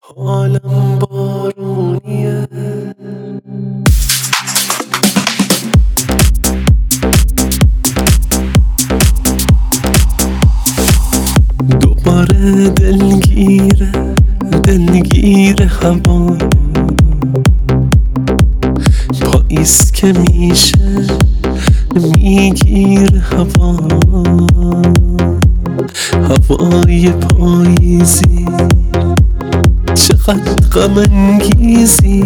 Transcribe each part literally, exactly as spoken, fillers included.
حالم بارونیه، دوباره دلگیره دلگیره هوا، پاییز که میشه میگیره هوا، هوای پاییزی چقدر غم انگیزی،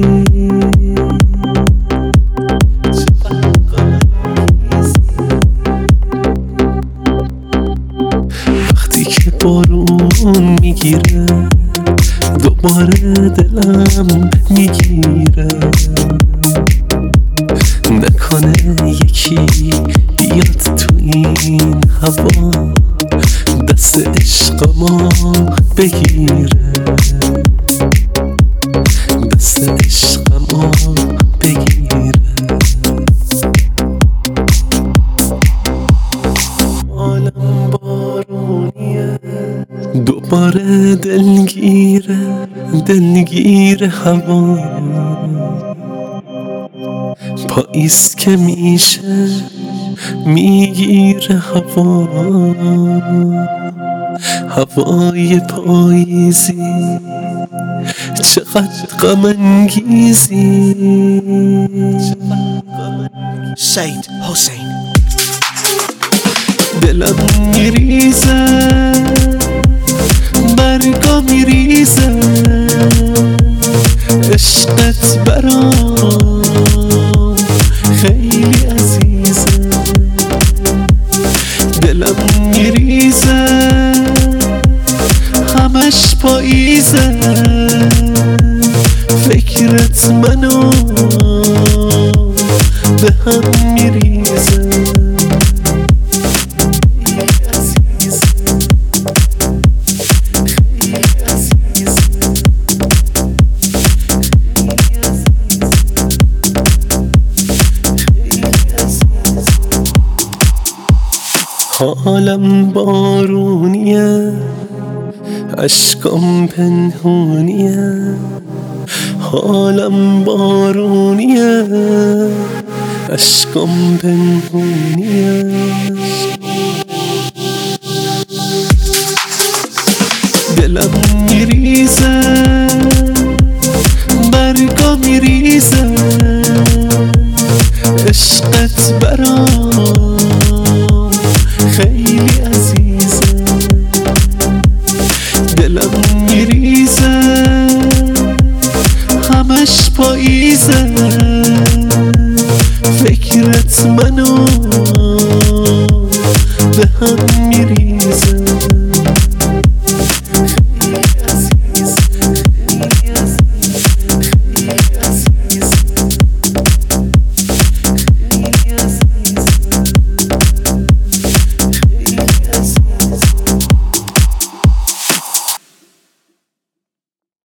وقتی که بارون میگیره دوباره دلم میگیره، نکنه یکی بیاد تو این هوا دست عشقمو بگیره، دست عشقمو بگیره. حالم بارونیه، دوباره دلگیره دلگیره هوا، پاییز که میشه میگیره هوا، هوای پاییزی چقدر غم انگیزی. سید حسین. دلم میریزه برگا میریزه، عشقت برام خیلی عزیزه، دلم میریزه همش پاییزه، فکرت منو به هم میریزه. حالم بارونیه، اشکام پنهونیه، حالم بارونیه، اشکام پنهونیه. دلم میریزه برگا میریزه، عشقت برام خیلی عزیزه، دلم میریزه همش پاییزه، فکرت منو